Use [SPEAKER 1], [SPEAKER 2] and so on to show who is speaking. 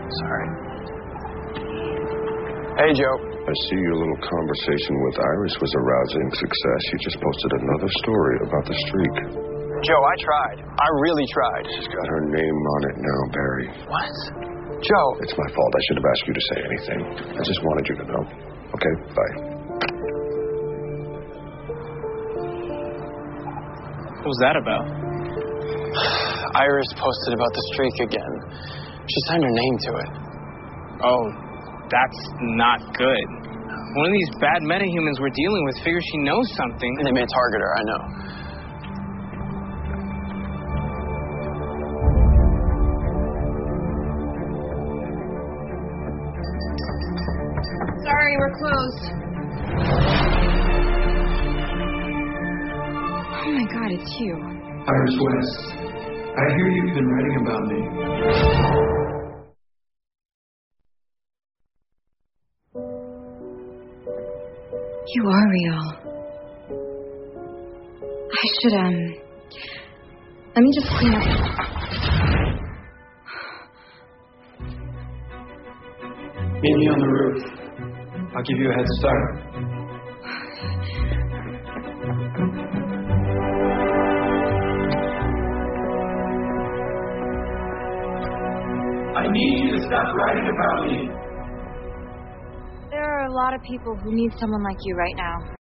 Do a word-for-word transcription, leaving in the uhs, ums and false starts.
[SPEAKER 1] Sorry. Hey, Joe.
[SPEAKER 2] I see your little conversation with Iris was a rousing success. You just posted another story about the streak.
[SPEAKER 1] Joe, I tried. I really tried.
[SPEAKER 2] She's got her name on it now, Barry.
[SPEAKER 1] What? Joe.
[SPEAKER 2] It's my fault. I should have asked you to say anything. I just wanted you to know. Okay, bye.
[SPEAKER 3] What was that about?
[SPEAKER 1] Iris posted about the streak again. She signed her name to it.
[SPEAKER 3] Oh, that's not good. One of these bad metahumans we're dealing with figures she knows something.
[SPEAKER 1] And they may target her, I know.
[SPEAKER 4] Sorry, we're closed. Oh my God, it's you.
[SPEAKER 5] Iris West, I hear you've been writing about me.
[SPEAKER 4] You are real. I should, um... Let me just clean up.
[SPEAKER 5] Meet me on the roof. I'll give you a head start. I need you to stop writing about me.
[SPEAKER 4] There are a lot of people who need someone like you right now.